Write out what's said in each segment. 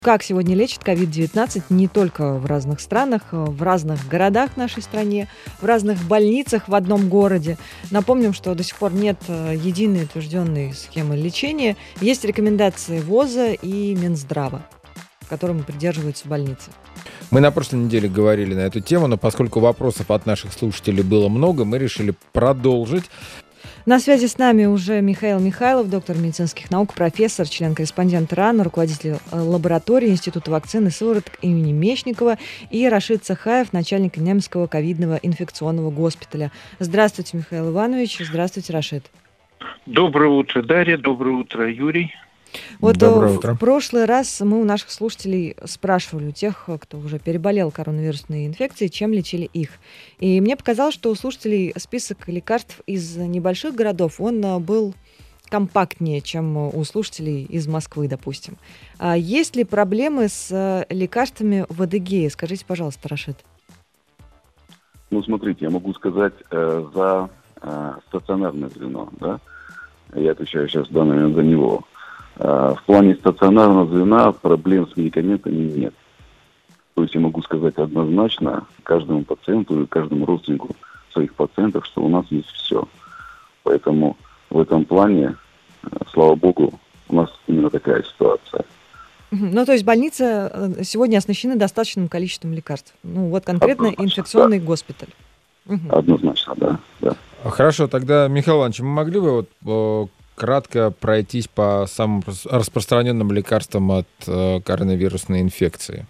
Как сегодня лечат COVID-19 не только в разных странах, в разных городах в нашей стране, в разных больницах в одном городе. Напомним, что до сих пор нет единой утвержденной схемы лечения. Есть рекомендации ВОЗа и Минздрава, которым придерживаются больницы. Мы на прошлой неделе говорили на эту тему, но поскольку вопросов от наших слушателей было много, мы решили продолжить. На связи с нами уже Михаил Михайлов, доктор медицинских наук, профессор, член-корреспондент РАН, руководитель лаборатории Института вакцин и сывороток имени Мечникова, и Рашид Сахаев, начальник Немского ковидного инфекционного госпиталя. Здравствуйте, Михаил Иванович. Здравствуйте, Рашид. Доброе утро, Дарья. Доброе утро, Юрий. Вот Доброе утро. В прошлый раз мы у наших слушателей спрашивали, у тех, кто уже переболел коронавирусной инфекцией, чем лечили их. И мне показалось, что у слушателей список лекарств из небольших городов, он был компактнее, чем у слушателей из Москвы, допустим. А есть ли проблемы с лекарствами в Адыгее? Скажите, пожалуйста, Рашид. Смотрите, я могу сказать за стационарное звено, да? Я отвечаю сейчас в данный момент за него. В плане стационарного звена проблем с медикаментами нет. То есть я могу сказать однозначно каждому пациенту и каждому родственнику своих пациентов, что у нас есть все. Поэтому в этом плане, слава богу, у нас именно такая ситуация. То есть больницы сегодня оснащены достаточным количеством лекарств. Конкретно инфекционный госпиталь. Однозначно, да. Хорошо, тогда, Михаил Иванович, мы могли бы кратко пройтись по самым распространенным лекарствам от коронавирусной инфекции?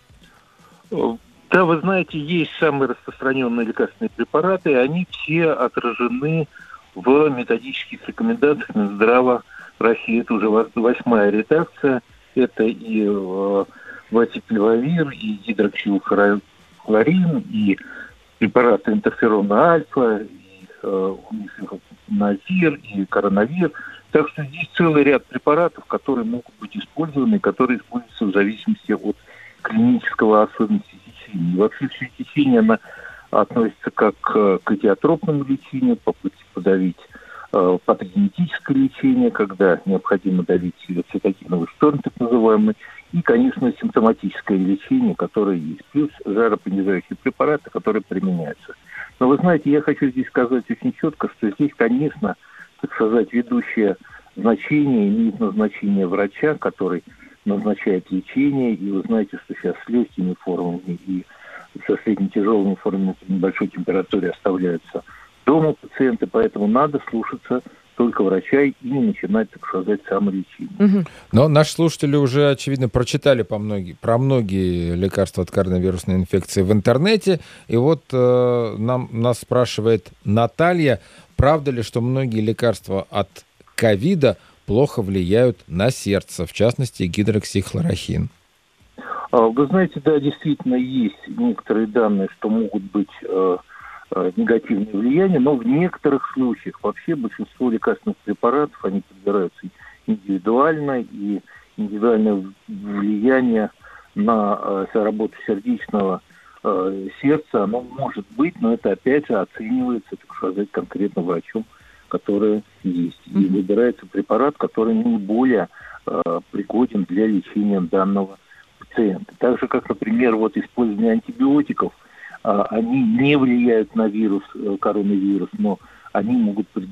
Да, вы знаете, есть самые распространенные лекарственные препараты, и они все отражены в методических рекомендациях Минздрава России. Это уже 8-я редакция. Это и ватипиловир, и гидроксилхлорин, и препараты интерферона альфа, и унифеназир, и коронавир. Так что здесь целый ряд препаратов, которые могут быть использованы, которые используются в зависимости от клинического особенности течения. И вообще все течение, оно относится как к этиотропному лечению, попытке подавить патогенетическое лечение, когда необходимо давить цитокиновый шторм, так называемый, и, конечно, симптоматическое лечение, которое есть, плюс жаропонижающие препараты, которые применяются. Но вы знаете, я хочу здесь сказать очень четко, что здесь, конечно, так сказать, ведущее значение имеет назначение врача, который назначает лечение. И вы знаете, что сейчас с легкими формами и со средне-тяжелыми формами при небольшой температуре оставляются дома пациенты, поэтому надо слушаться только врача и не начинать, так сказать, самолечение. Но наши слушатели уже, очевидно, прочитали про многие лекарства от коронавирусной инфекции в интернете. И вот нас спрашивает Наталья, правда ли, что многие лекарства от ковида плохо влияют на сердце, в частности, гидроксихлорохин? Вы знаете, да, действительно есть некоторые данные, что могут быть негативные влияния, но в некоторых случаях вообще большинство лекарственных препаратов, они подбираются индивидуально, и индивидуальное влияние на работу сердечного сердца, оно может быть, но это опять же оценивается, так сказать, конкретно врачом, который есть. И выбирается препарат, который не более пригоден для лечения данного пациента. Так же, как, например, использование антибиотиков, они не влияют на коронавирус, но они могут быть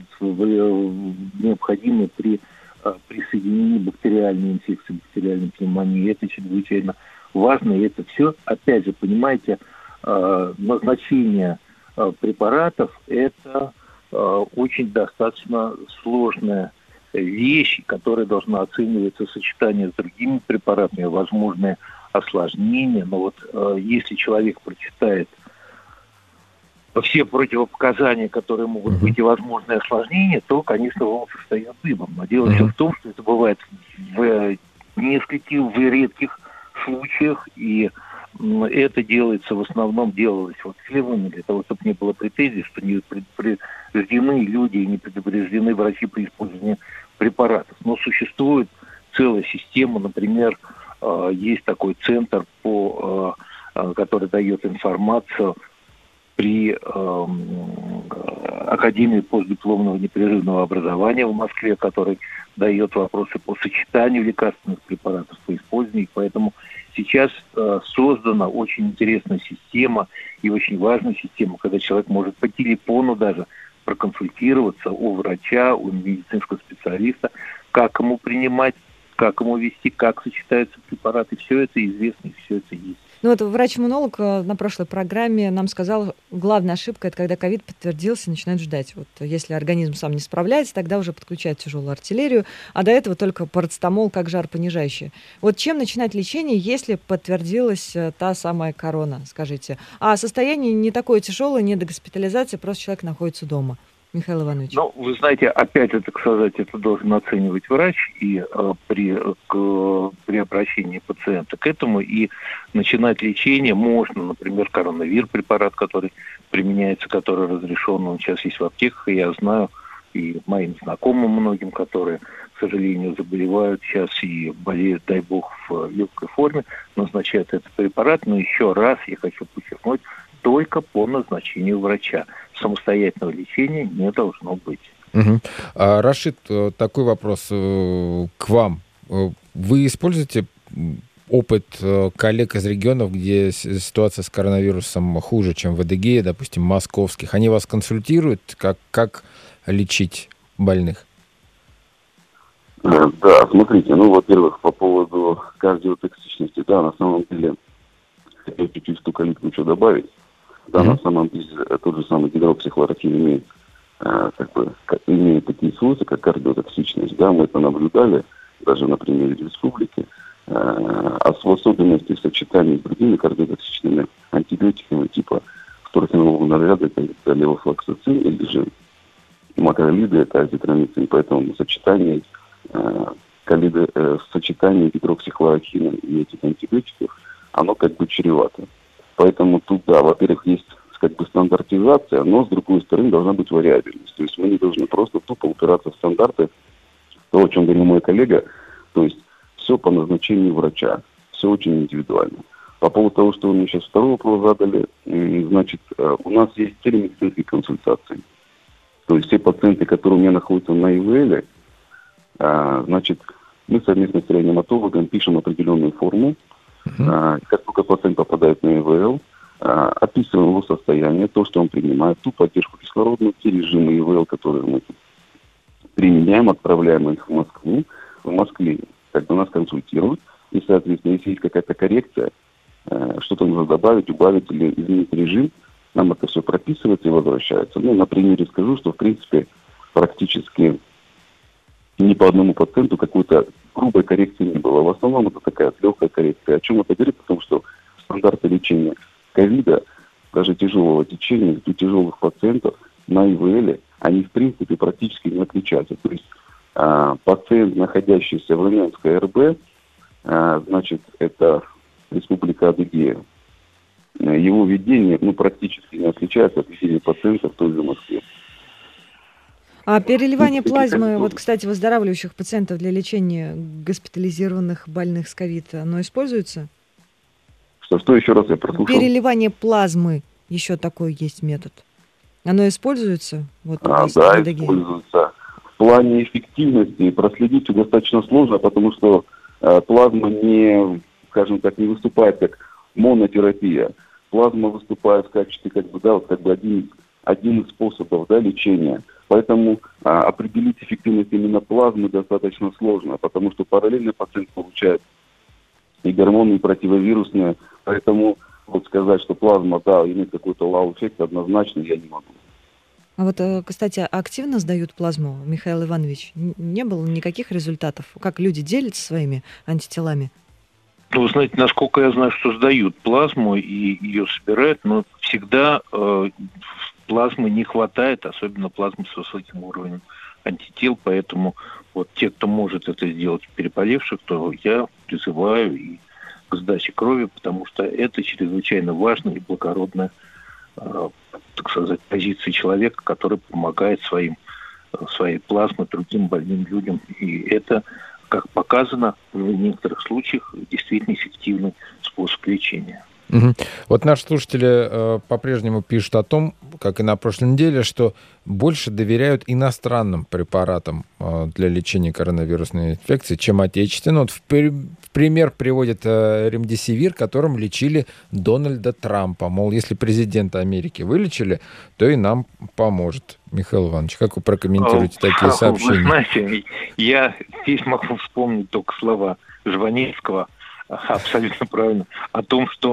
необходимы при присоединении бактериальной инфекции, бактериальной пневмонии. Это чрезвычайно важно, и это все, опять же, понимаете, назначение препаратов – это очень достаточно сложная вещь, которая должна оцениваться в сочетании с другими препаратами, возможные осложнения. Но если человек прочитает все противопоказания, которые могут быть, и возможные осложнения, то, конечно, волосы встают дыбом. Но дело все в том, что это бывает в редких случаях, и это делается в основном, делалось фирмами для того, чтобы не было претензий, что не предупреждены люди и не предупреждены врачи при использовании препаратов. Но существует целая система, например, есть такой центр, который дает информацию при Академии постдипломного непрерывного образования в Москве, который дает вопросы по сочетанию лекарственных препаратов, по использованию их. Поэтому сейчас создана очень интересная система и очень важная система, когда человек может по телефону даже проконсультироваться у врача, у медицинского специалиста, как ему принимать, как ему вести, как сочетаются препараты. Все это известно и все это есть. Ну вот врач-иммунолог на прошлой программе нам сказал, главная ошибка — это когда ковид подтвердился, начинают ждать. Вот если организм сам не справляется, тогда уже подключают тяжелую артиллерию, а до этого только парацетамол как жаропонижающее. Вот чем начинать лечение, если подтвердилась та самая корона, скажите? А состояние не такое тяжелое, не до госпитализации, просто человек находится дома. Михаил Иванович. Ну, вы знаете, опять это, сказать, это должен оценивать врач и при обращении пациента к этому, и начинать лечение можно, например, коронавир препарат, который применяется, который разрешен, он сейчас есть в аптеках, и я знаю, и моим знакомым многим, которые, к сожалению, заболевают сейчас и болеют, дай бог, в легкой форме, назначают этот препарат, но еще раз я хочу подчеркнуть, только по назначению врача. Самостоятельного лечения не должно быть. Угу. Рашид, такой вопрос к вам. Вы используете опыт коллег из регионов, где ситуация с коронавирусом хуже, чем в Адыгее, допустим, московских? Они вас консультируют, как лечить больных? Да, смотрите, во-первых, по поводу кардиотоксичности, да, на самом деле, хотел чуть-чуть стуколитку что добавить. Да, на самом деле, тот же самый гидроксихлороquine имеет такие свойства, как кардиотоксичность. Да, мы это наблюдали даже на примере республики. А в особенности в сочетании с другими кардиотоксичными антибиотиками, типа фторхинолового ряда, это левофлоксацин или же макролиды, это азитромицин. Поэтому сочетание гидроксихлороquина и этих антибиотиков, оно чревато. Поэтому тут, да, во-первых, есть стандартизация, но, с другой стороны, должна быть вариабельность. То есть мы не должны просто тупо упираться в стандарты, то, о чем говорил мой коллега, то есть все по назначению врача, все очень индивидуально. По поводу того, что вы мне сейчас второй вопрос задали, значит, у нас есть телемедицинские консультации. То есть все пациенты, которые у меня находятся на ИВЛ, значит, мы совместно с реаниматологом пишем определенную форму. Как только пациент попадает на ИВЛ, описываем его состояние, то, что он принимает, ту поддержку кислородную, те режимы ИВЛ, которые мы применяем, отправляем их в Москву. В Москве нас консультируют, и, соответственно, если есть какая-то коррекция, что-то нужно добавить, убавить или изменить режим, нам это все прописывается и возвращается. На примере скажу, что, в принципе, практически ни по одному пациенту какой-то грубой коррекции не было. В основном это такая легкая коррекция. О чем это говорит? Потому что стандарты лечения ковида, даже тяжелого течения, у тяжелых пациентов на ИВЛ, они в принципе практически не отличаются. То есть пациент, находящийся в Ленинской РБ, значит, это Республика Адыгея, его ведение практически не отличается от ведения пациента в той же Москве. А переливание плазмы, кстати, выздоравливающих пациентов для лечения госпитализированных больных с ковид, оно используется? Что еще раз я прослушал? Переливание плазмы, еще такой есть метод. Оно используется? Да, используется. В плане эффективности проследить достаточно сложно, потому что плазма не выступает как монотерапия. Плазма выступает в качестве один из способов лечения. Поэтому определить эффективность именно плазмы достаточно сложно, потому что параллельно пациент получает и гормоны, и противовирусные. Поэтому сказать, что плазма, имеет какой-то вау-эффект, однозначно я не могу. А кстати, активно сдают плазму, Михаил Иванович? Не было никаких результатов? Как люди делятся своими антителами? Вы знаете, насколько я знаю, что сдают плазму и ее собирают, но всегда плазмы не хватает, особенно плазмы с высоким уровнем антител, поэтому те, кто может это сделать, переболевших, то я призываю и к сдаче крови, потому что это чрезвычайно важно и благородная, позиция человека, который помогает своей плазмой другим больным людям. И это, как показано, в некоторых случаях действительно эффективный способ лечения. Мгм. Вот наши слушатели по-прежнему пишут о том, как и на прошлой неделе, что больше доверяют иностранным препаратам для лечения коронавирусной инфекции, чем отечественным. Вот в пример приводит ремдесивир, которым лечили Дональда Трампа. Мол, если президента Америки вылечили, то и нам поможет. Михаил Иванович, как вы прокомментируете такие Вы сообщения? знаете, я здесь могу вспомнить только слова Жванецкого, абсолютно правильно, о том, что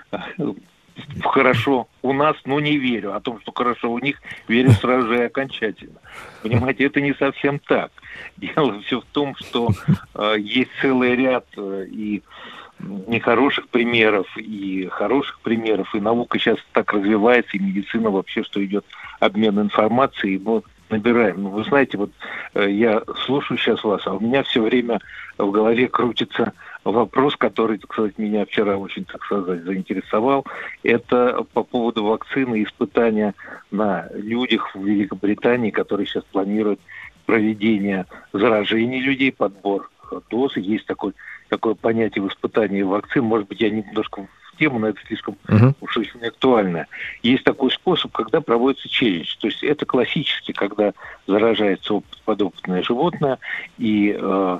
хорошо у нас, но не верю. О том, что хорошо у них, верю сразу же и окончательно. Понимаете, это не совсем так. Дело все в том, что есть целый ряд и нехороших примеров, и хороших примеров, и наука сейчас так развивается, и медицина вообще, что идет обмен информацией, и мы набираем. Ну, вы знаете, вот я слушаю сейчас вас, а у меня все время в голове крутится вопрос, который, так сказать, меня вчера очень, так сказать, заинтересовал. Это по поводу вакцины и испытания на людях в Великобритании, которые сейчас планируют проведение заражения людей, подбор доз. Есть такое понятие в испытании вакцин. Может быть, я немножко в тему, но это слишком уж очень актуально. Есть такой способ, когда проводится челлендж. То есть это классически, когда заражается подопытное животное, и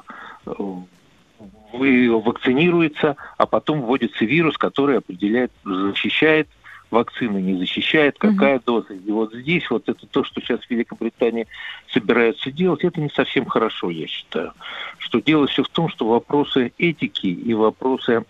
вакцинируется, а потом вводится вирус, который определяет, защищает вакцину, не защищает, какая доза. И вот здесь вот это то, что сейчас в Великобритании собираются делать, это не совсем хорошо, я считаю. Что дело все в том, что вопросы этики и вопросы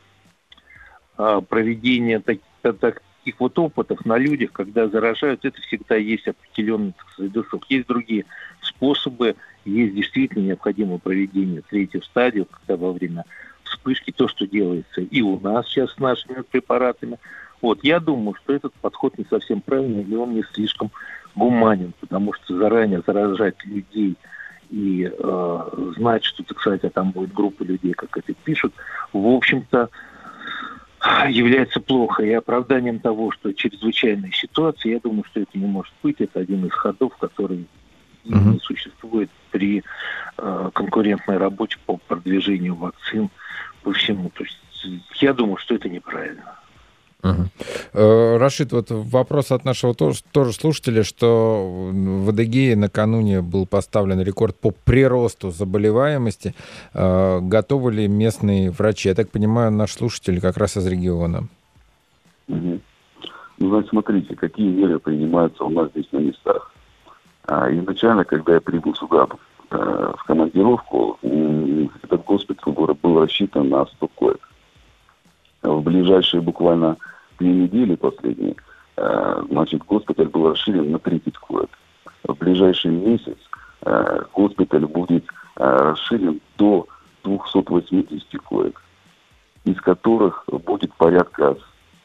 проведения таких вот опытов на людях, когда заражают, это всегда есть определенный, так сказать, досуг. Есть другие способы, есть действительно необходимое проведение третьей стадии, когда во время вспышки то, что делается и у нас сейчас с нашими препаратами. Вот, я думаю, что этот подход не совсем правильный, и он не слишком гуманен, потому что заранее заражать людей и знать, что, так сказать, а там будет группа людей, как это пишут, в общем-то, является плохо. И оправданием того, что чрезвычайная ситуация, я думаю, что это не может быть. Это один из ходов, который не существует при конкурентной работе по продвижению вакцин по всему. То есть я думаю, что это неправильно. Рашид, вот вопрос от нашего тоже слушателя, что в Адыгее накануне был поставлен рекорд по приросту заболеваемости. Готовы ли местные врачи? Я так понимаю, наш слушатель как раз из региона. Ну, значит, смотрите, какие меры принимаются у нас здесь на местах. Изначально, когда я прибыл сюда в командировку, этот госпиталь был рассчитан на 100 коек. В ближайшие буквально 2 недели последние, значит, госпиталь был расширен на 30 коек. В ближайший месяц госпиталь будет расширен до 280 коек, из которых будет порядка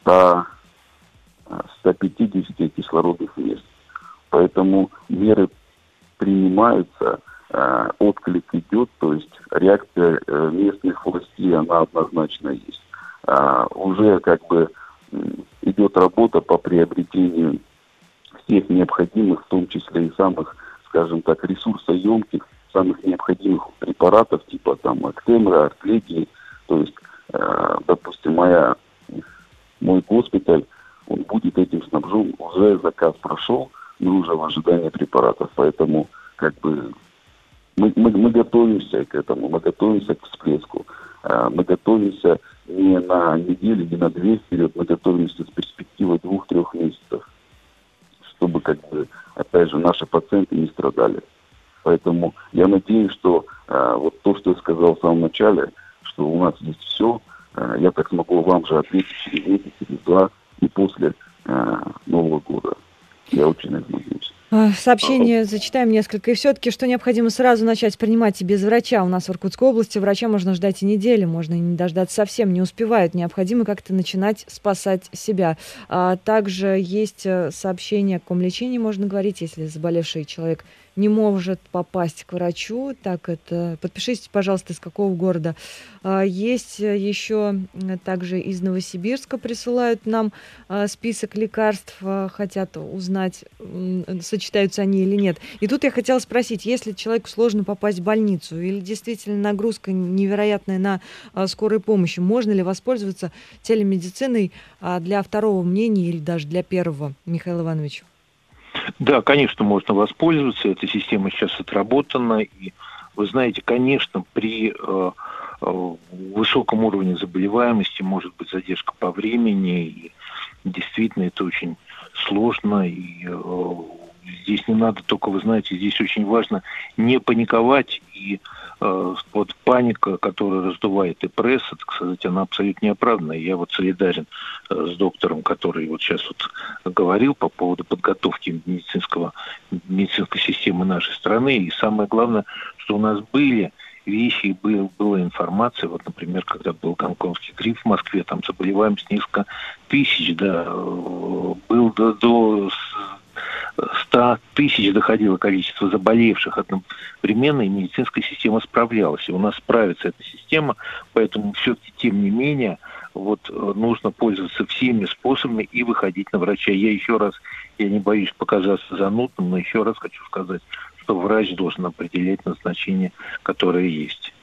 100-150 кислородных мест. Поэтому меры принимаются, отклик идет, то есть реакция местных властей, она однозначно есть. Уже как бы идет работа по приобретению всех необходимых, в том числе и самых, скажем так, ресурсоемких, самых необходимых препаратов, типа там Актемра, Артлегии. То есть, допустим, мой госпиталь, он будет этим снабжен, уже заказ прошел, мы уже в ожидании препаратов, поэтому как бы мы готовимся к этому, мы готовимся к всплеску, мы готовимся не на неделю, не на 2 вперед, мы готовимся с перспективой 2-3 месяцев, чтобы, как бы, опять же, наши пациенты не страдали. Поэтому я надеюсь, что вот то, что я сказал в самом начале, что у нас здесь все, я так смогу вам же ответить через месяц, через 2 и после Нового года. Я очень надеюсь. Сообщение зачитаем несколько. И все-таки, что необходимо сразу начать принимать и без врача. У нас в Иркутской области врача можно ждать и недели, можно и не дождаться совсем, не успевают. Необходимо как-то начинать спасать себя. Также есть сообщение, о каком лечении можно говорить, если заболевший человек не может попасть к врачу. Так, это подпишитесь, пожалуйста, из какого города. Есть еще также из Новосибирска присылают нам список лекарств, хотят узнать, сочетаются они или нет. И тут я хотела спросить, если человеку сложно попасть в больницу или действительно нагрузка невероятная на скорой помощи, можно ли воспользоваться телемедициной для второго мнения или даже для первого, Михаил Иванович? Да, конечно, можно воспользоваться. Эта система сейчас отработана. И вы знаете, конечно, при высоком уровне заболеваемости может быть задержка по времени. И действительно, это очень сложно. И здесь не надо только, вы знаете, здесь очень важно не паниковать. И вот паника, которая раздувает и пресса, так сказать, она абсолютно неоправданная. Я вот солидарен с доктором, который вот сейчас вот говорил по поводу подготовки медицинской системы нашей страны. И самое главное, что у нас были вещи и была информация. Вот, например, когда был гонконгский грипп в Москве, там заболеваемость несколько тысяч, да, был до 100 тысяч доходило количество заболевших одновременно, и медицинская система справлялась. И у нас справится эта система, поэтому все-таки, тем не менее, вот нужно пользоваться всеми способами и выходить на врача. Я не боюсь показаться занудным, но еще раз хочу сказать, что врач должен определять назначение, которое есть.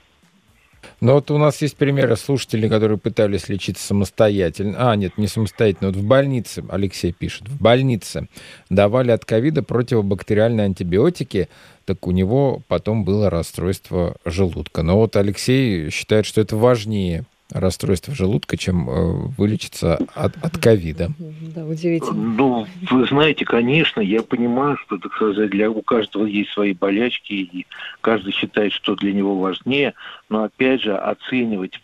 Но вот у нас есть примеры слушателей, которые пытались лечиться самостоятельно. Нет, не самостоятельно. Вот в больнице, Алексей пишет, в больнице давали от ковида противобактериальные антибиотики, так у него потом было расстройство желудка. Но вот Алексей считает, что это важнее расстройство желудка, чем вылечиться от ковида. Да, удивительно. Ну, вы знаете, конечно, я понимаю, что, так сказать, у каждого есть свои болячки, и каждый считает, что для него важнее, но, опять же, оценивать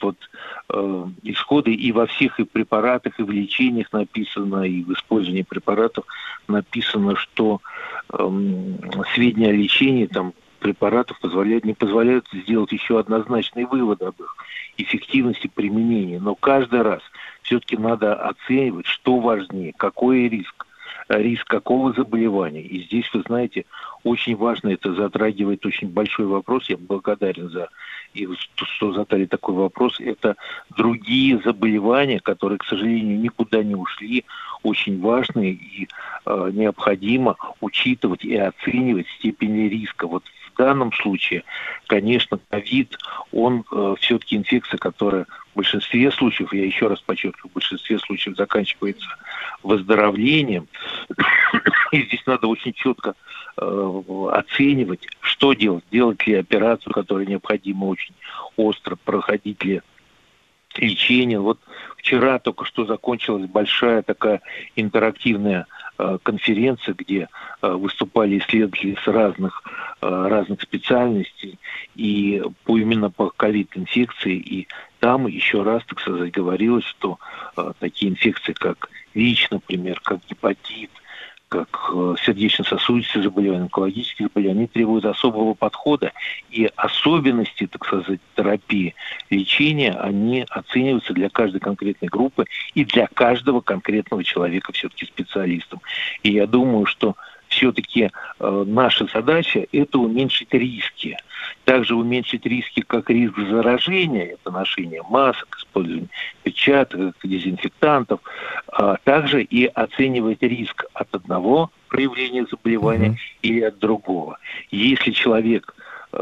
исходы и во всех и препаратах, и в лечениях написано, и в использовании препаратов написано, что сведения о лечении там препаратов не позволяют сделать еще однозначный вывод об их эффективности применения. Но каждый раз все-таки надо оценивать, что важнее, какой риск какого заболевания. И здесь, вы знаете, очень важно, это затрагивает очень большой вопрос, я благодарен что задали такой вопрос, это другие заболевания, которые, к сожалению, никуда не ушли, очень важные, и необходимо учитывать и оценивать степень риска. Вот в данном случае, конечно, ковид, он все-таки инфекция, которая в большинстве случаев, я еще раз подчеркиваю, в большинстве случаев заканчивается выздоровлением. И здесь надо очень четко оценивать, что делать. Делать ли операцию, которая необходима очень остро, проходить ли лечение. Вот вчера только что закончилась большая такая интерактивная конференция, где выступали исследователи с разных специальностей и именно по ковид-инфекции. И там еще раз, так сказать, говорилось, что такие инфекции, как ВИЧ, например, как гепатит, как сердечно-сосудистые заболевания, онкологические заболевания, они требуют особого подхода, и особенности, так сказать, терапии, лечения, они оцениваются для каждой конкретной группы и для каждого конкретного человека все-таки специалистом. И я думаю, что все-таки наша задача – это уменьшить риски. Также уменьшить риски, как риск заражения, это ношение масок, использование перчаток, дезинфектантов, а также и оценивать риск от одного проявления заболевания или от другого. Если человек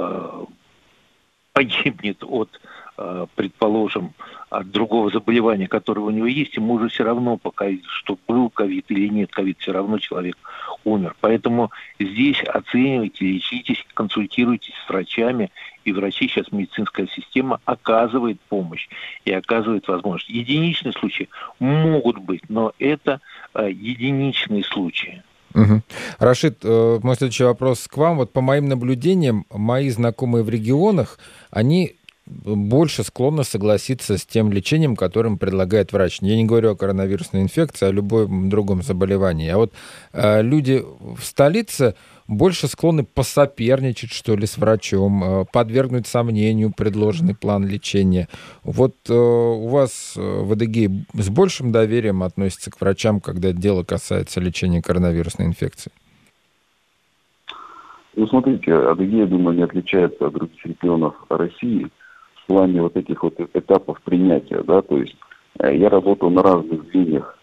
погибнет от, предположим, от другого заболевания, которое у него есть, ему уже все равно, что был ковид или нет ковид, все равно человек умер. Поэтому здесь оценивайте, лечитесь, консультируйтесь с врачами, и врачи сейчас, медицинская система оказывает помощь и оказывает возможность. Единичные случаи могут быть, но это единичные случаи. Рашид, мой следующий вопрос к вам. Вот по моим наблюдениям, мои знакомые в регионах, они больше склонны согласиться с тем лечением, которым предлагает врач. Я не говорю о коронавирусной инфекции, а о любом другом заболевании. А вот люди в столице больше склонны посоперничать, что ли, с врачом, подвергнуть сомнению предложенный план лечения. Вот у вас в Адыгее с большим доверием относятся к врачам, когда дело касается лечения коронавирусной инфекции? Ну, смотрите, Адыгея, думаю, не отличается от других регионов России в плане вот этих вот этапов принятия, да, то есть я работал на разных звеньях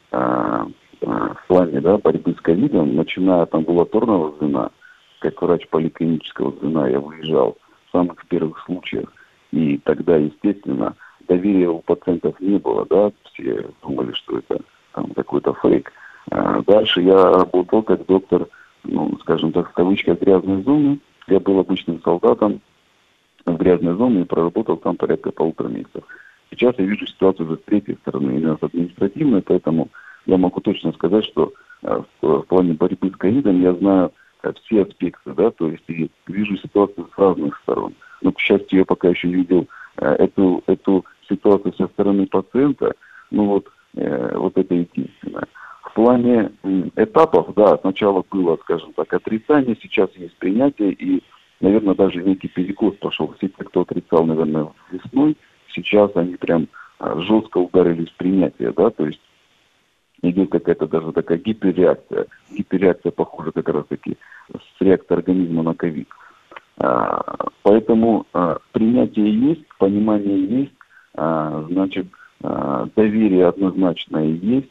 в плане, да, борьбы с ковидом, начиная от амбулаторного звена, как врач поликлинического звена, я выезжал в самых первых случаях, и тогда, естественно, доверия у пациентов не было, да, все думали, что это там какой-то фейк. Дальше я работал как доктор, ну, скажем так, в кавычках, грязной зоны. Я был обычным солдатом в грязной зоне и проработал там порядка 1,5 месяца. Сейчас я вижу ситуацию уже с третьей стороны, именно с административной, поэтому я могу точно сказать, что в плане борьбы с ковидом я знаю все аспекты, да, то есть и вижу ситуацию с разных сторон. Но, к счастью, я пока еще не видел эту ситуацию со стороны пациента, ну вот это единственное. В плане этапов, да, сначала было, скажем так, отрицание, сейчас есть принятие, и, наверное, даже некий перекос пошел. Все те, кто отрицал, наверное, весной, сейчас они прям жестко ударились в принятие, да, то есть идет какая-то даже такая гиперреакция. Гиперреакция похожа как раз-таки с реакцией организма на ковид. Поэтому принятие есть, понимание есть, значит, доверие однозначно есть.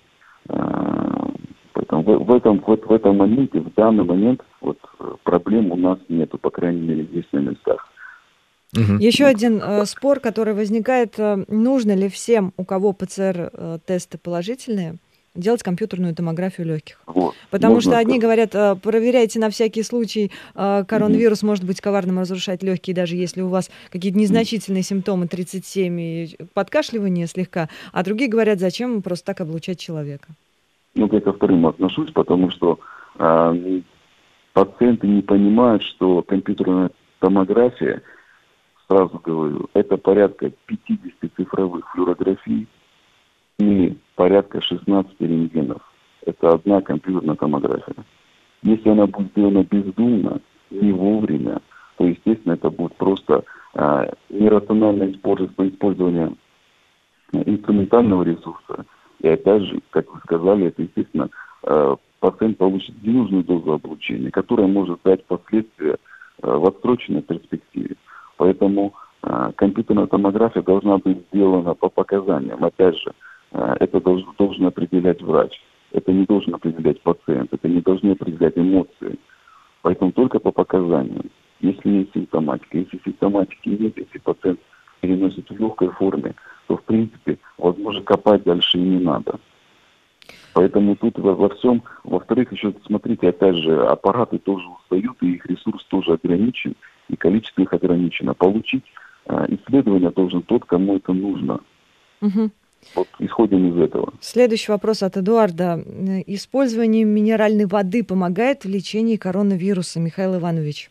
Поэтому в этом моменте, в данный момент, вот проблем у нас нету, по крайней мере, здесь на местах. Еще один спор, который возникает: нужно ли всем, у кого ПЦР-тесты положительные, делать компьютерную томографию легких? Вот. Потому что одни говорят, проверяйте на всякий случай, коронавирус может быть коварным, разрушать легкие, даже если у вас какие-то незначительные симптомы, 37 и подкашливание слегка, а другие говорят, зачем просто так облучать человека? Ну, я ко вторым отношусь, потому что пациенты не понимают, что компьютерная томография, сразу говорю, это порядка 50 цифровых флюорографий и порядка 16 рентгенов. Это одна компьютерная томография. Если она будет сделана бездумно, не вовремя, то, естественно, это будет просто нерациональное использование инструментального ресурса. И опять же, как вы сказали, это, естественно, пациент получит ненужную дозу облучения, которая может дать последствия в отсроченной перспективе. Поэтому компьютерная томография должна быть сделана по показаниям. Опять же, это должен определять врач. Это не должен определять пациент. Это не должны определять эмоции. Поэтому только по показаниям. Если есть симптоматика, если симптоматики нет, если пациент переносит в легкой форме, то, в принципе, возможно, копать дальше и не надо. Поэтому тут во всем, во-вторых, еще смотрите, опять же, аппараты тоже устают, и их ресурс тоже ограничен, и количество их ограничено. Получить исследование должен тот, кому это нужно. Угу. Вот исходим из этого. Следующий вопрос от Эдуарда. Использование минеральной воды помогает в лечении коронавируса, Михаил Иванович?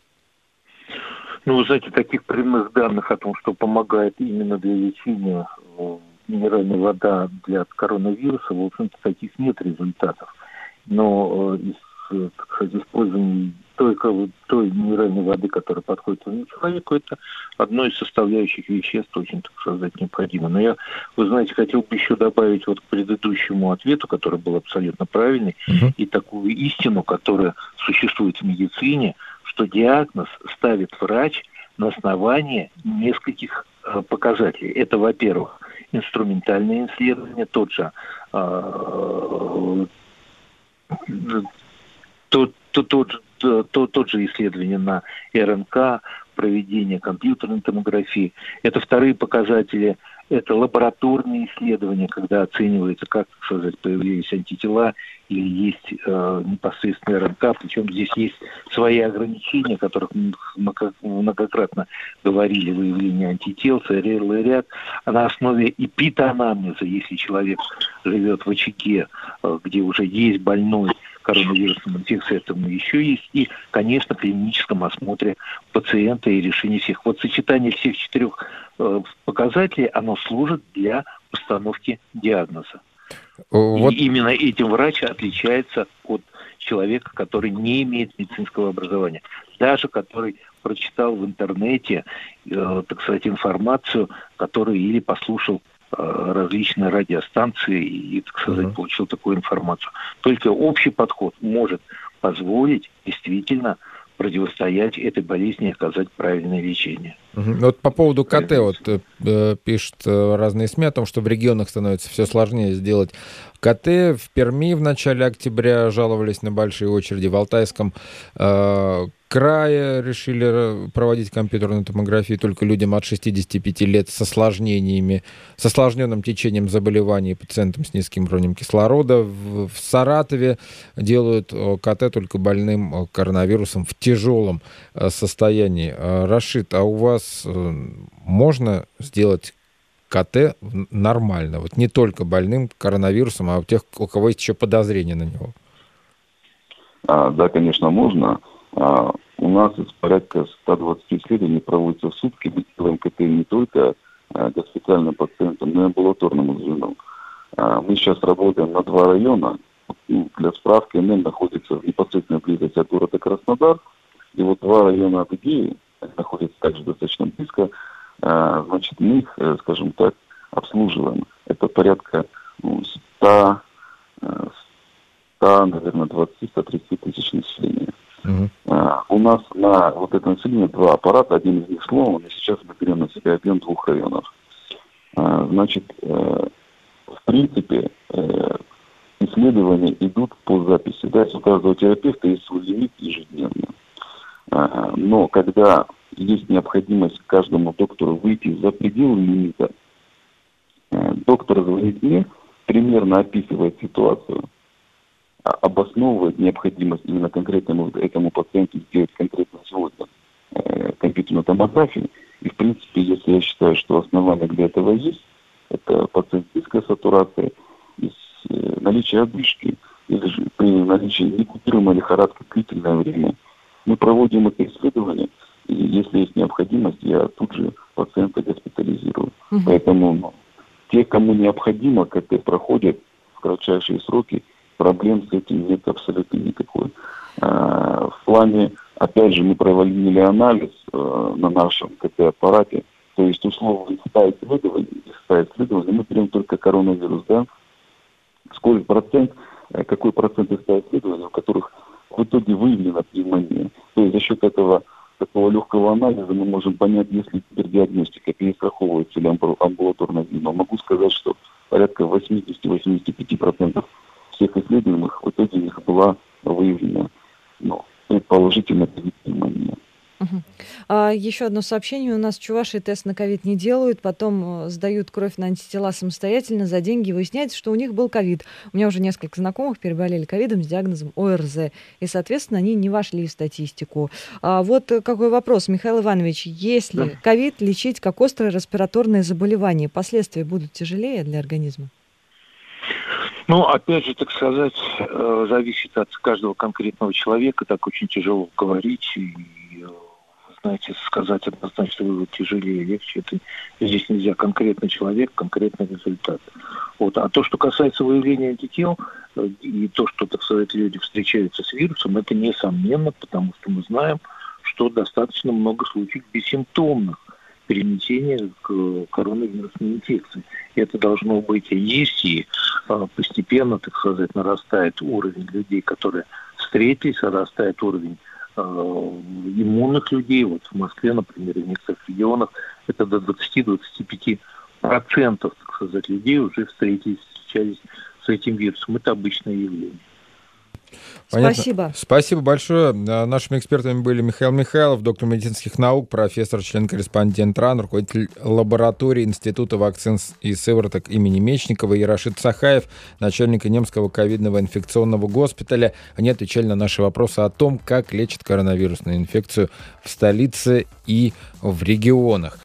Ну, вы знаете, таких прямых данных о том, что помогает именно для лечения минеральная вода для коронавируса, в общем-то, таких нет результатов. Но использование той минеральной воды, которая подходит человеку, это одно из составляющих веществ, очень, так сказать, необходимо. Но вы знаете, хотел бы еще добавить вот к предыдущему ответу, который был абсолютно правильный, и такую истину, которая существует в медицине, что диагноз ставит врач на основании нескольких показателей. Это, во-первых, инструментальные исследования, тот же исследование на РНК, проведение компьютерной томографии. Это вторые показатели, это лабораторные исследования, когда оценивается, как сказать, появились антитела или есть непосредственно РНК, причем здесь есть свои ограничения, о которых мы многократно говорили, выявление антител, ЦРЛ и ряд, а на основе эпитоанамнеза, если человек живет в очаге, где уже есть больной коронавирусной инфекцией, этому еще есть, и, конечно, клиническом осмотре пациента и решении всех. Вот сочетание всех 4 показателей, оно служит для постановки диагноза. Вот. И именно этим врач отличается от человека, который не имеет медицинского образования, даже который прочитал в интернете, так сказать, информацию, которую или послушал различные радиостанции и, так сказать, получил такую информацию. Только общий подход может позволить действительно противостоять этой болезни и оказать правильное лечение. Вот по поводу КТ, пишут разные СМИ о том, что в регионах становится все сложнее сделать КТ. В Перми в начале октября жаловались на большие очереди. В Алтайском крае решили проводить компьютерную томографию только людям от 65 лет с осложнениями, с осложненным течением заболеваний, пациентам с низким уровнем кислорода. В Саратове делают КТ только больным коронавирусом в тяжелом состоянии. Рашид, а у вас можно сделать КТ нормально? Вот не только больным коронавирусом, а у тех, у кого есть еще подозрение на него. Да, конечно, можно. У нас из порядка 120 исследований проводится в сутки. Мы делаем КТ не только госпитальным пациентам, но и амбулаторному звену. Мы сейчас работаем на 2 района. Для справки, НН находится в непосредственной близости от города Краснодар. И вот 2 района Адыгеи находятся также достаточно близко. Значит, мы их, скажем так, обслуживаем. Это порядка 100, наверное, 20-130 тысяч населения. У нас на вот этом населении 2 аппарата, один из них сломан, и сейчас мы берем на себя объем 2 районов. Значит, в принципе, исследования идут по записи. Да, у каждого терапевта есть свой лимит ежедневно. Но когда есть необходимость каждому доктору выйти за пределы лимита, доктор звонит мне, примерно описывает ситуацию, обосновывает необходимость именно конкретному этому пациенту сделать конкретно сегодня компьютерную томографию. И, в принципе, если я считаю, что основания для этого есть, это пациент с низкой сатурацией, наличие одышки, или же при наличии некупируемой лихорадки длительное время, мы проводим это исследование, и если есть необходимость, я тут же пациента госпитализирую. Поэтому те, кому необходимо, КТ проходят в кратчайшие сроки, проблем с этим нет абсолютно никакой. В плане, опять же, мы проводили анализ на нашем КТ-аппарате, то есть условно 100 исследований, мы берем только коронавирус, да, какой процент из 100 исследований, у которых в итоге выявлена пневмония. То есть за счет такого легкого анализа мы можем понять, если теперь диагностика перестраховывается или амбулаторное звено. Могу сказать, что порядка 80-85% всех исследуемых в итоге у них была выявлена предположительно пневмония. Еще одно сообщение. У нас в Чувашии тест на ковид не делают, потом сдают кровь на антитела самостоятельно за деньги. Выясняется, что у них был ковид. У меня уже несколько знакомых переболели ковидом с диагнозом ОРЗ. И, соответственно, они не вошли в статистику. Вот какой вопрос, Михаил Иванович. Если ковид лечить как острое респираторное заболевание, последствия будут тяжелее для организма? Опять же, так сказать, зависит от каждого конкретного человека. Так очень тяжело говорить и знаете, сказать однозначно вывод тяжелее, легче. Это здесь нельзя. Конкретный человек, конкретный результат. А то, что касается выявления антител, и то, что, так сказать, люди встречаются с вирусом, это несомненно, потому что мы знаем, что достаточно много случаев бессимптомных перенесения к коронавирусной инфекции. И это должно быть и есть, и постепенно, так сказать, нарастает уровень людей, которые встретились, нарастает уровень иммунных людей. Вот в Москве, например, и в некоторых регионах это до 20-25%, так сказать, людей уже встречались с этим вирусом. Это обычное явление. Понятно. Спасибо. Спасибо большое. Нашими экспертами были Михаил Михайлов, доктор медицинских наук, профессор, член-корреспондент РАН, руководитель лаборатории Института вакцин и сывороток имени Мечникова, и Рашид Сахаев, начальник Немского ковидного инфекционного госпиталя. Они отвечали на наши вопросы о том, как лечат коронавирусную инфекцию в столице и в регионах.